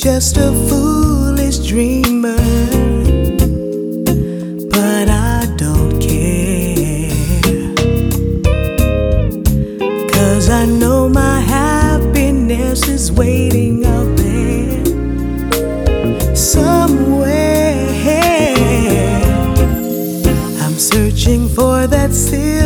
just a foolish dreamer, but I don't care, 'cause I know my happiness is waiting out there somewhere. I'm searching for that silver